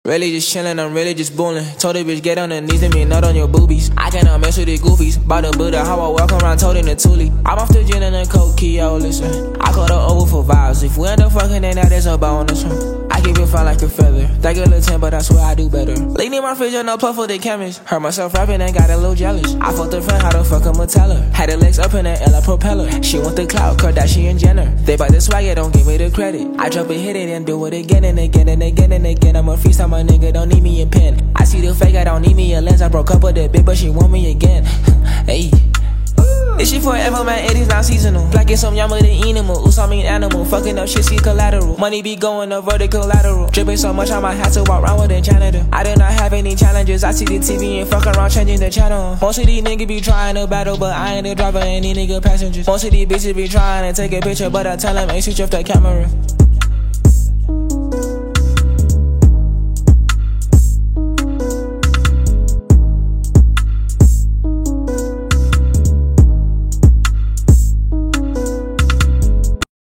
Really just chillin', I'm really just bullin'. Told the bitch get on her knees and me nut on your boobies. I cannot mess with the goofies. Bout to build how I walk around, told in the Thule. I'm off the gin and the coke, yo, listen. I called her over for vibes. If we end up fucking, then that is a bonus. I keep it fine like a feather. That girl a 10, but I swear I do better. Lean in my fridge, no plug for the chemist. Heard myself rapping and got a little jealous. I fucked her friend, how the fuck I'ma tell her? Had her legs up in the air like propeller. She want the clout, Kardashian Jenner. They buy the swagger, don't give me the credit. I drop it, hit it, and do it again and again and again and again. I'm a freestyle, my nigga, don't need me a pen. I see the fake, I don't need me a lens. I broke up with that bitch, but she want me again. Hey. This shit forever, man, it is not seasonal. Black is some yama the animal, oops, I mean animal. Fucking up shit, see collateral. Money be going a vertical lateral. Dripping so much, I might have to walk around with a janitor. I do not have any challenges, I see the TV and fuck around changing the channel. Most of these niggas be trying to battle, but I ain't the driver, any nigga passengers. Most of these bitches be trying to take a picture, but I tell them, hey, switch off the camera.